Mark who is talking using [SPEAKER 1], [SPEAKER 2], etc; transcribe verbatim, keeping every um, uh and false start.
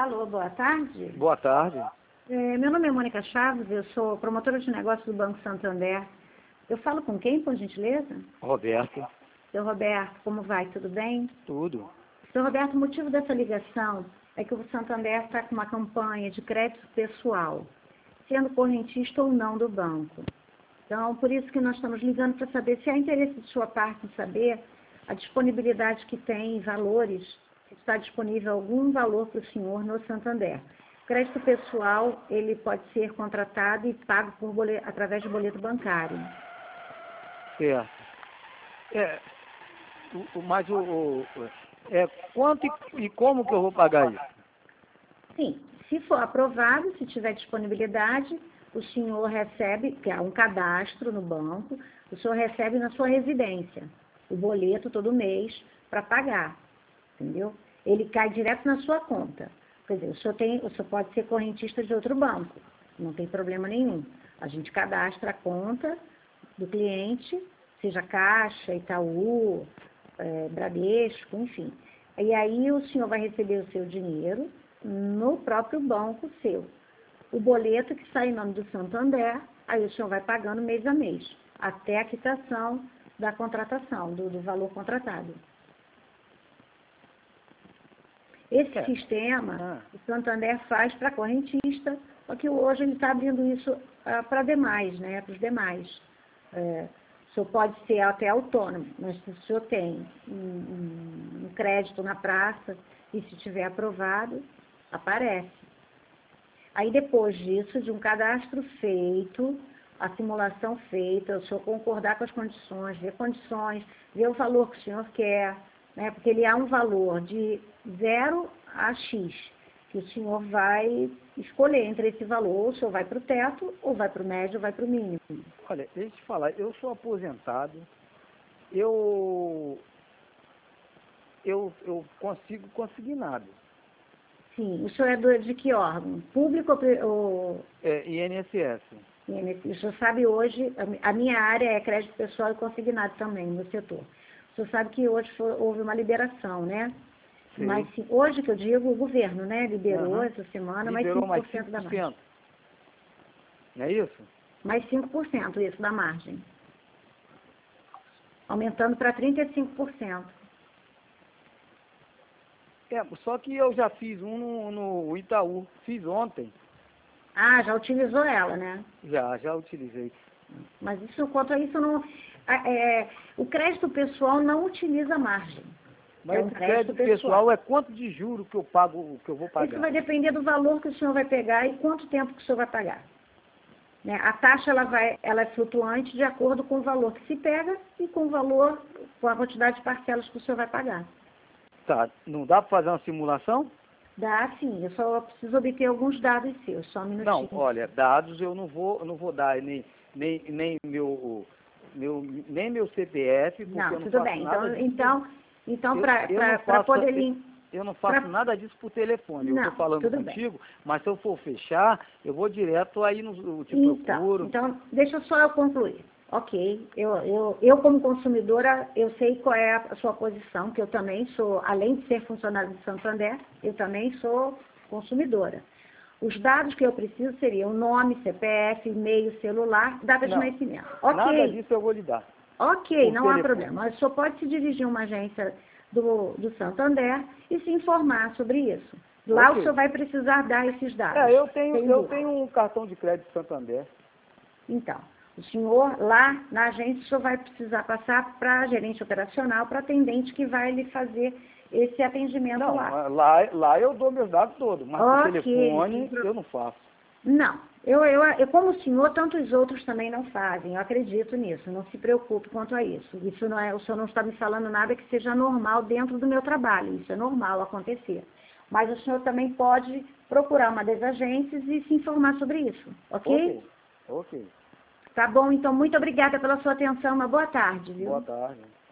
[SPEAKER 1] Alô, boa tarde.
[SPEAKER 2] Boa tarde.
[SPEAKER 1] É, meu nome é Mônica Chaves, eu sou promotora de negócios do Banco Santander. Eu falo com quem, por gentileza?
[SPEAKER 2] Roberto.
[SPEAKER 1] Seu Roberto, como vai? Tudo bem?
[SPEAKER 2] Tudo.
[SPEAKER 1] Seu Roberto, o motivo dessa ligação é que o Santander está com uma campanha de crédito pessoal, sendo correntista ou não do banco. Então, por isso que nós estamos ligando para saber se há interesse de sua parte em saber a disponibilidade que tem, valores, se está disponível algum valor para o senhor no Santander. Crédito pessoal, ele pode ser contratado e pago por boleto, através de boleto bancário.
[SPEAKER 2] Certo. É, o, o, mas o, o é, quanto e, e como que eu vou pagar isso?
[SPEAKER 1] Sim, se for aprovado, se tiver disponibilidade, o senhor recebe, que é um cadastro no banco, o senhor recebe na sua residência o boleto todo mês para pagar, entendeu? Ele cai direto na sua conta. Quer dizer, o senhor, tem, o senhor pode ser correntista de outro banco, não tem problema nenhum. A gente cadastra a conta do cliente, seja Caixa, Itaú, é, Bradesco, enfim. E aí o senhor vai receber o seu dinheiro no próprio banco seu. O boleto que sai em nome do Santander, aí o senhor vai pagando mês a mês, até a quitação da contratação, do, do valor contratado. Esse
[SPEAKER 2] É.
[SPEAKER 1] sistema,
[SPEAKER 2] Ah.
[SPEAKER 1] o Santander faz para correntista, só que hoje ele está abrindo isso ah, para demais, né, para os demais. É, o senhor pode ser até autônomo, mas se o senhor tem um, um, um crédito na praça e se tiver aprovado, aparece. Aí depois disso, de um cadastro feito, a simulação feita, o senhor concordar com as condições, ver condições, ver o valor que o senhor quer, né? Porque ele há um valor de zero a X, que o senhor vai escolher entre esse valor, ou o senhor vai para o teto, ou vai para o médio, ou vai para o mínimo.
[SPEAKER 2] Olha, deixa eu te falar, eu sou aposentado, eu, eu, eu consigo conseguir nada.
[SPEAKER 1] Sim, o senhor é do, de que órgão? Público ou... ou
[SPEAKER 2] É, I N S S.
[SPEAKER 1] o senhor sabe hoje, a minha área é crédito pessoal e consignado também, no setor. O senhor sabe que hoje foi, houve uma liberação, né?
[SPEAKER 2] Sim.
[SPEAKER 1] Mas hoje que eu digo, o governo, né? Liberou
[SPEAKER 2] Uhum.
[SPEAKER 1] essa semana
[SPEAKER 2] Liberou
[SPEAKER 1] mais
[SPEAKER 2] mais
[SPEAKER 1] cinco por cento
[SPEAKER 2] cinco
[SPEAKER 1] da
[SPEAKER 2] por
[SPEAKER 1] margem.
[SPEAKER 2] cento. Não é isso?
[SPEAKER 1] Mais cinco por cento isso da margem. Aumentando para trinta e cinco por cento.
[SPEAKER 2] É, só que eu já fiz um no, no Itaú, fiz ontem.
[SPEAKER 1] Ah, já utilizou ela, né?
[SPEAKER 2] Já, já utilizei.
[SPEAKER 1] Mas isso, quanto a isso, não, é, o crédito pessoal não utiliza margem.
[SPEAKER 2] Mas
[SPEAKER 1] É um
[SPEAKER 2] esse
[SPEAKER 1] crédito
[SPEAKER 2] crédito
[SPEAKER 1] pessoal.
[SPEAKER 2] pessoal é quanto de juro que eu pago, que eu vou pagar?
[SPEAKER 1] Isso vai depender do valor que o senhor vai pegar e quanto tempo que o senhor vai pagar. Né? A taxa ela vai, ela é flutuante de acordo com o valor que se pega e com o valor, com a quantidade de parcelas que o senhor vai pagar.
[SPEAKER 2] Tá, não dá para fazer uma simulação?
[SPEAKER 1] Dá sim, eu só preciso obter alguns dados seus, só um minutinho.
[SPEAKER 2] Não, olha, dados eu não vou, eu não vou dar nem, nem, nem, meu, meu, nem meu C P F, porque
[SPEAKER 1] Não,
[SPEAKER 2] eu não
[SPEAKER 1] tudo
[SPEAKER 2] faço
[SPEAKER 1] bem.
[SPEAKER 2] nada
[SPEAKER 1] Então,
[SPEAKER 2] disso.
[SPEAKER 1] então, então
[SPEAKER 2] eu,
[SPEAKER 1] para
[SPEAKER 2] eu não faço,
[SPEAKER 1] poder...
[SPEAKER 2] eu,
[SPEAKER 1] lim-
[SPEAKER 2] eu não faço
[SPEAKER 1] pra-
[SPEAKER 2] nada disso por telefone. Eu
[SPEAKER 1] Não,
[SPEAKER 2] estou falando
[SPEAKER 1] tudo bem.
[SPEAKER 2] contigo, mas se eu for fechar, eu vou direto aí, no, eu te
[SPEAKER 1] Então,
[SPEAKER 2] procuro.
[SPEAKER 1] então, deixa só eu concluir. Ok, eu, eu, eu como consumidora, eu sei qual é a sua posição, que eu também sou, além de ser funcionária do Santander, eu também sou consumidora. Os dados que eu preciso seriam nome, C P F, e-mail, celular, data de
[SPEAKER 2] Não,
[SPEAKER 1] nascimento. Ok,
[SPEAKER 2] nada disso eu vou lhe dar.
[SPEAKER 1] ok,
[SPEAKER 2] Por
[SPEAKER 1] não há
[SPEAKER 2] telefone.
[SPEAKER 1] problema. Mas o senhor pode se dirigir a uma agência do, do Santander e se informar sobre isso. Lá
[SPEAKER 2] Ok.
[SPEAKER 1] o senhor vai precisar dar esses dados.
[SPEAKER 2] É, eu tenho,
[SPEAKER 1] sem
[SPEAKER 2] eu
[SPEAKER 1] dúvida.
[SPEAKER 2] tenho um cartão de crédito Santander.
[SPEAKER 1] Então, o senhor, lá na agência, o senhor vai precisar passar para a gerente operacional, para a atendente que vai lhe fazer esse atendimento
[SPEAKER 2] Não,
[SPEAKER 1] lá.
[SPEAKER 2] lá, lá eu dou meus dados todos, mas por
[SPEAKER 1] Ok.
[SPEAKER 2] telefone eu não faço.
[SPEAKER 1] Não, eu, eu, eu, como o senhor, tantos outros também não fazem, eu acredito nisso, não se preocupe quanto a isso. Isso não é, o senhor não está me falando nada que seja normal dentro do meu trabalho, isso é normal acontecer. Mas o senhor também pode procurar uma das agências e se informar sobre isso, ok?
[SPEAKER 2] Ok, ok.
[SPEAKER 1] Tá bom, então muito obrigada pela sua atenção, uma boa tarde, viu?
[SPEAKER 2] Boa tarde.